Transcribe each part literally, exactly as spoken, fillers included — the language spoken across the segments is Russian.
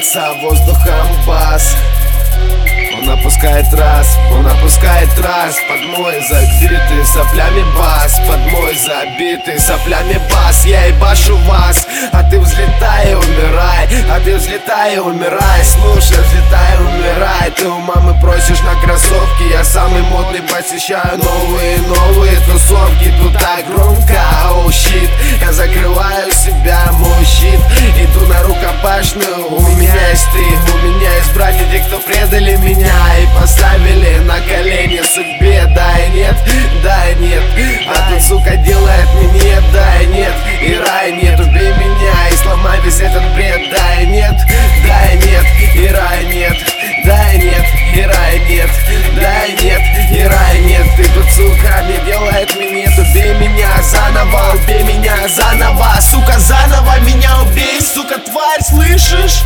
наполняется воздухом бас. Он опускает раз, он опускает раз под мой забитый соплями бас, под мой забитый соплями бас. Я ебашу вас, а ты взлетай и умирай, а ты взлетай и умирай. Слушай, взлетай и умирай. Ты у мамы просишь на кроссовки, я самый модный, посещаю новые, новые тусовки. Тут так громко, оу щит, я закрываю себя, мой щит. Иду на рукопашную, у меня есть три, у меня есть братья, те, кто предали меня и поставили на колени судьбе. Да и нет, да и нет, а тут, сука, делает мне да и нет, и рай нет. Убей меня и сломай весь этот бред. Да и нет, да и нет, и рай нет. Да и нет, и рай нет. Да и нет, и рай нет. Ты тут, сука, не делает минет. Убей меня заново, убей меня заново, сука, заново меня убей, сука, тварь, слышишь?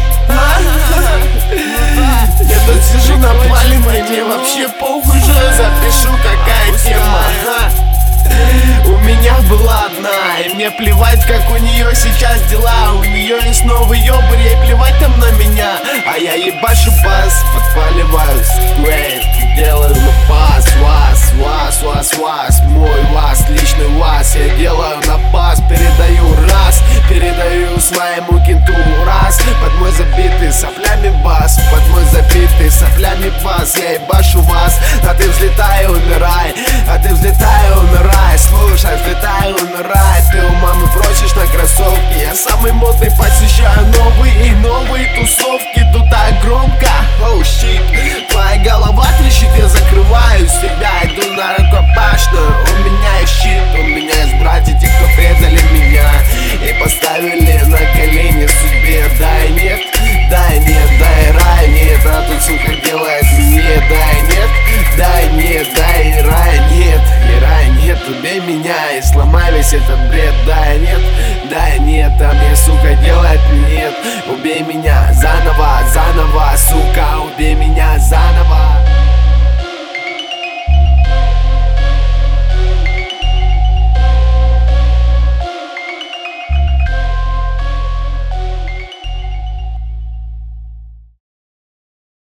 Я тут сижу напаленный, мне вообще похуй, что я запишу, какая тема. У меня была одна, и мне плевать, как у нее сейчас дела. У нее есть новый ёбарь, ей плевать там на меня. А я ебашу бас, подпаливаю сквейт, делаю на пас, вас, вас, вас, вас, мой вас, личный вас. Я делаю на пас, передаю раз, передаю своему кенту раз. Под мой забитый соплями бас, под мой забитый соплями бас. Я ебашу вас, а ты взлетай и умирай, а ты взлетай и умирай. Слушай, взлетай и умирай. Ты у мамы просишь на кроссовки, я самый модный, посещаю новые и новые тусовки. Тут так громко, оу щит, твоя голова трещит, я закрываю себя, иду на рукопашную. У меня есть щит, у меня есть братья, те, кто предали меня и поставили на колени судьбе. Да и нет, да и нет, да и рай нет, а тут, сука, делает мне. Да и нет, да и нет, да и рай нет, и рай нет. Убей меня и сломай весь этот бред. Да и нет, да и нет, а мне, сука, делает нет. Убей меня заново, заново, сука, убей меня заново.